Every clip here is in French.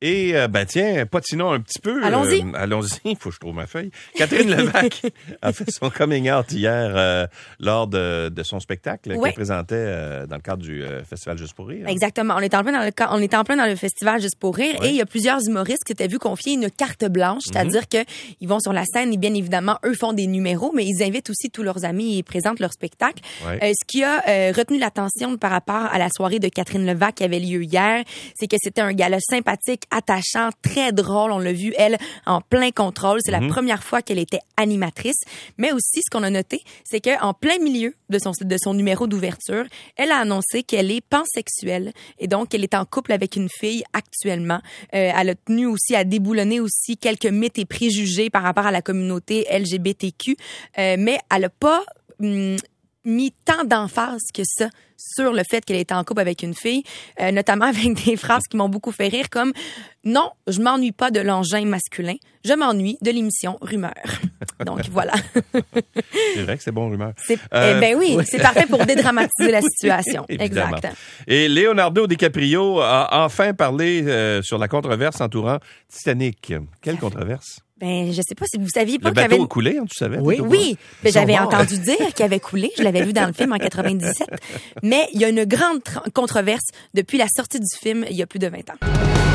Et, tiens, patinons un petit peu. Allons-y. Allons-y, il faut que je trouve ma feuille. Catherine Levac a fait son coming out hier lors de son spectacle qu'elle présentait dans le cadre du Festival Juste pour rire. Exactement. On est en plein dans le Festival Juste pour rire et il y a plusieurs humoristes qui s'étaient vus confier une carte blanche, c'est-à-dire que ils vont sur la scène et bien évidemment, eux font des numéros, mais ils invitent aussi tous leurs amis et présentent leur spectacle. Ce qui a retenu l'attention par rapport à la soirée de Catherine Levac qui avait lieu hier, c'est que c'était un gala sympathique, attachant, très drôle. On l'a vu, elle, en plein contrôle. C'est la première fois qu'elle était animatrice. Mais aussi, ce qu'on a noté, c'est qu'en plein milieu de son numéro d'ouverture, elle a annoncé qu'elle est pansexuelle et donc elle est en couple avec une fille actuellement. Elle a tenu aussi à déboulonner aussi quelques mythes et préjugés par rapport à la communauté LGBTQ, mais elle a pas mis tant d'emphase que ça sur le fait qu'elle était en couple avec une fille, notamment avec des phrases qui m'ont beaucoup fait rire comme « Non, je m'ennuie pas de l'engin masculin, je m'ennuie de l'émission Rumeur ». Donc voilà. C'est vrai que c'est bon, Rumeur. Oui, c'est parfait pour dédramatiser la situation. Exact. Et Leonardo DiCaprio a enfin parlé sur la controverse entourant Titanic. Quelle controverse? Je sais pas si vous saviez pas qu'il y avait... Le bateau a coulé, tu savais? Oui. J'avais entendu dire qu'il avait coulé. Je l'avais vu dans le film en 97. Mais il y a une grande controverse depuis la sortie du film il y a plus de 20 ans.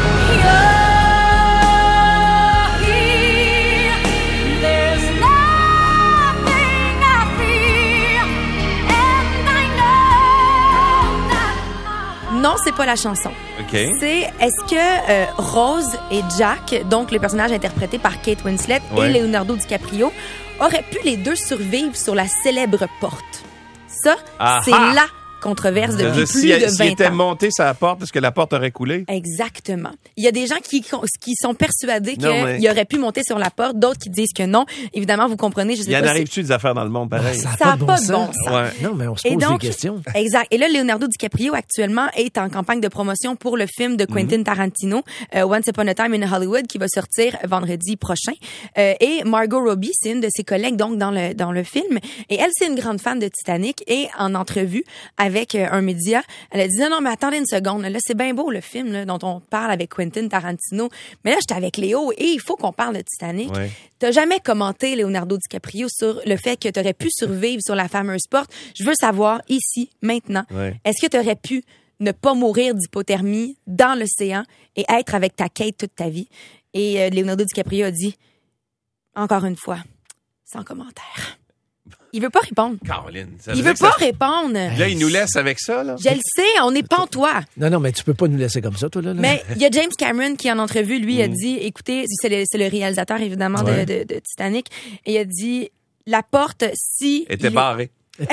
Non, c'est pas la chanson. Okay. C'est est-ce que Rose et Jack, donc le personnage interprété par Kate Winslet et Leonardo DiCaprio, auraient pu les deux survivre sur la célèbre porte. Ça, c'est la controverse depuis plus de 20 ans. S'il était monté sur la porte, est-ce que la porte aurait coulé? Exactement. Il y a des gens qui sont persuadés qu'il aurait pu monter sur la porte, d'autres qui disent que non. Évidemment, vous comprenez, je sais pas. Il y en arrive-tu des affaires dans le monde pareil? Ça n'a pas de bon sens. Ouais. Non, mais on se pose des questions. Exact. Et là, Leonardo DiCaprio, actuellement, est en campagne de promotion pour le film de Quentin Tarantino, Once Upon a Time in Hollywood, qui va sortir vendredi prochain. Et Margot Robbie, c'est une de ses collègues, donc, dans le film. Et elle, c'est une grande fan de Titanic. Et en entrevue avec un média, elle a dit non, mais attendez une seconde, là, c'est bien beau le film là, dont on parle avec Quentin Tarantino, mais là, j'étais avec Léo et il faut qu'on parle de Titanic. Ouais. T'as jamais commenté, Leonardo DiCaprio, sur le fait que t'aurais pu survivre sur la fameuse porte. Je veux savoir, ici, maintenant, est-ce que t'aurais pu ne pas mourir d'hypothermie dans l'océan et être avec ta Kate toute ta vie? Et Leonardo DiCaprio a dit, encore une fois, sans commentaire. Il veut pas répondre. Caroline, il veut pas répondre. Là, il nous laisse avec ça, là. Je le sais, on n'est pas en toi. Non, mais tu peux pas nous laisser comme ça, toi, là. Mais il y a James Cameron qui, en entrevue, lui, a dit, écoutez, c'est le réalisateur, évidemment, de Titanic, et il a dit, la porte, si... était barrée.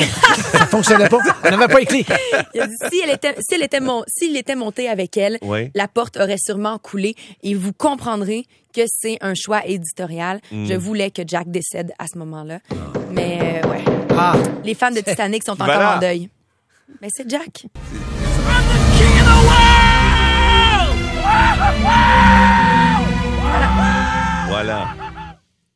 Ça fonctionnait pas. On n'avait pas écrit. Il a dit, s'il était monté avec elle, la porte aurait sûrement coulé et vous comprendrez que c'est un choix éditorial. Je voulais que Jack décède à ce moment-là. Mais, les fans de Titanic sont encore en deuil. Mais c'est Jack. Voilà.